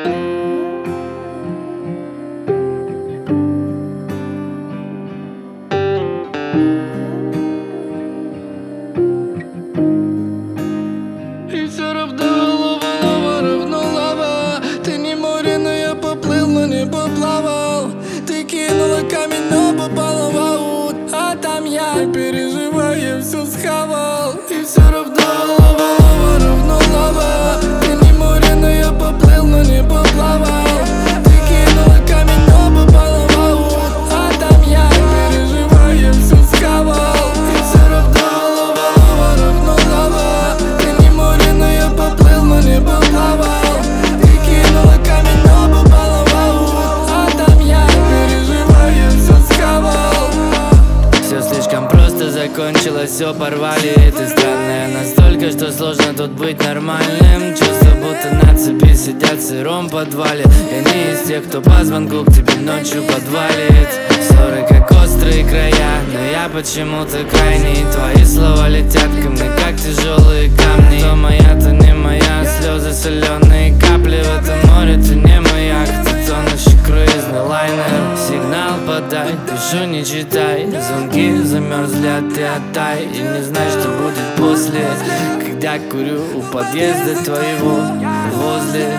И все равно лава равно лава. Ты не море, но я поплыл, но не поплавал. Ты кинула камень, но попала в аут. А там я, переживая, все схавал. И все равно лава равно лава. Ты не море, но я поплыл, но не поплавал. Ты кинула камень, но попала в аут. А там я, переживая, все схавал. И все равно лава равно лава. Ты не море, но я поплыл, но не поплавал. Ты кинула камень, но попала в аут. А там я, переживая, все схавал. Все слишком просто закончилось, все порвали. Ты странная настолько, что сложно тут быть нормальным. Чувство, будто на цепи сидят в сыром подвале. Я не из тех, кто по звонку к тебе ночью подвалит. Ссоры как острые края, но я почему-то крайний. Твои слова летят ко мне, как тяжелые камни. То моя, то не моя, слезы соленые капли. В этом море ты не моя, ты тонущий круизный лайнер. Сигнал подай, пишу не читай. Звонки замерзли, а ты отдай. И не знаю, что будет после, когда курю у подъезда твоего возле.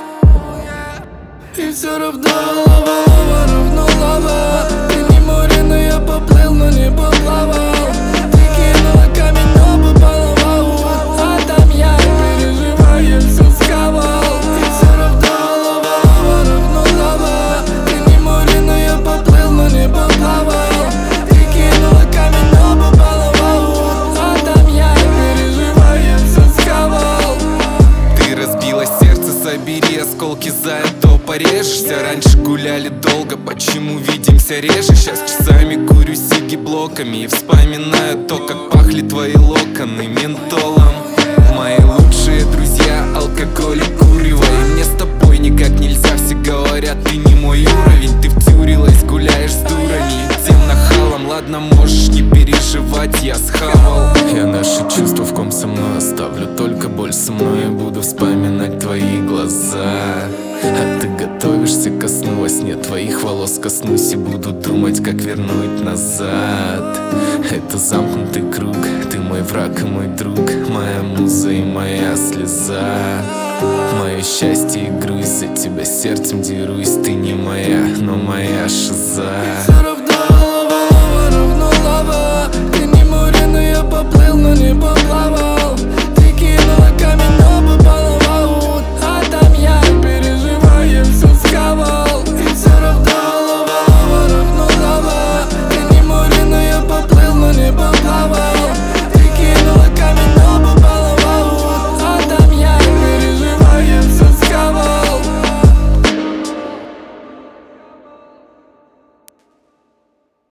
И все равно лава равно лава. Ты не море, но я поплыл, но не поплавал. Ты кинула камень, но попала в аут. А там я, переживая, все схавал. И все равно лава равно лава. Ты не море, но я поплыл, но не поплавал. Ты кинула камень, но попала в аут. А там я, переживая, все схавал. Ты разбила сердце, собери осколки, за это порежешься. Раньше гуляли долго, почему видимся реже? Сейчас часами курю сиги блоками и вспоминаю то, как пахли твои локоны ментолом. Мои лучшие друзья — алкоголь и курево. И мне с тобой никак нельзя, все говорят, ты не мой уровень. Ты втюрилась, гуляешь с дурами и тем нахалом. Ладно, можешь не переживать, я схавал. Я наши чувства в ком со мной оставлю, только боль со мной. Я буду вспоминать твои глаза. А ты готовишься ко сну, во сне твоих волос коснусь и буду думать, как вернуть назад. Это замкнутый круг, ты мой враг и мой друг, моя муза и моя слеза. Мое счастье и грусть, за тебя сердцем дерусь. Ты не моя, но моя шиза. Все равно лава равно лава. Ты не море, но я поплыл, но не поплавал.